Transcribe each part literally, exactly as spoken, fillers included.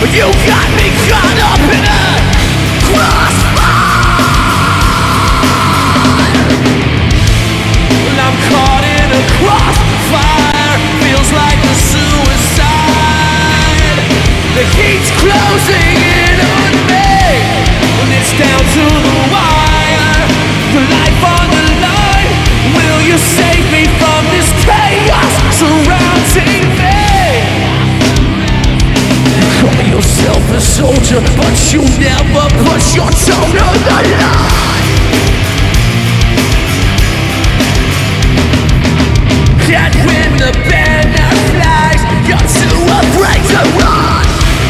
You got me caught up in a crossfire. Well, I'm caught in a crossfire. Feels like a suicide. The heat's closing in on me, and it's down to the wire. The life on the line. Will you save me from this chaos surrounding me? Call yourself a soldier, but you never put your toe to the line. And when the banner flies, you're too afraid to run.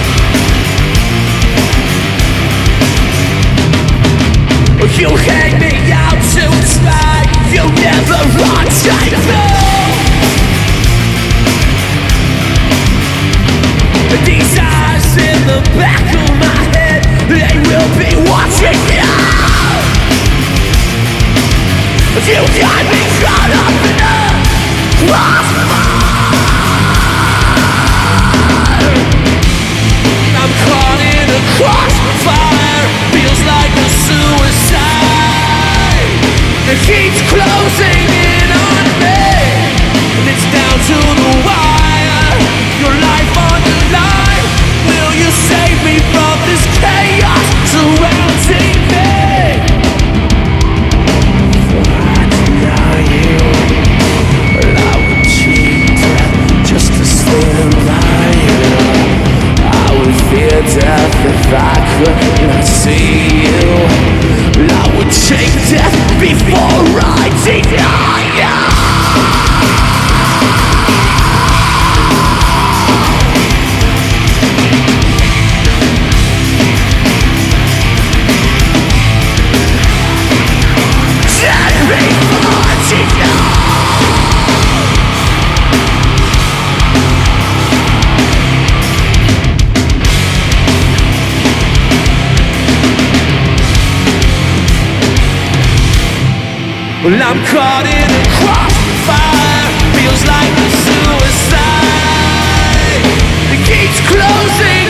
You hang me out to dry. You never run straight through. These eyes in the back of my head, they will be watching you. You got me caught up in a crossfire. I'm caught in a crossfire. Feels like a suicide. The heat's closing in on me, and it's down to the wire. Your life on the line. Will you save me from this chaos surrounding me? I deny you. Well, I would cheat death just to stand by you. I would fear death if I could not see you. Well, I would take death before I deny you. Well, I'm caught in a crossfire. Feels like a suicide. The gate's closing.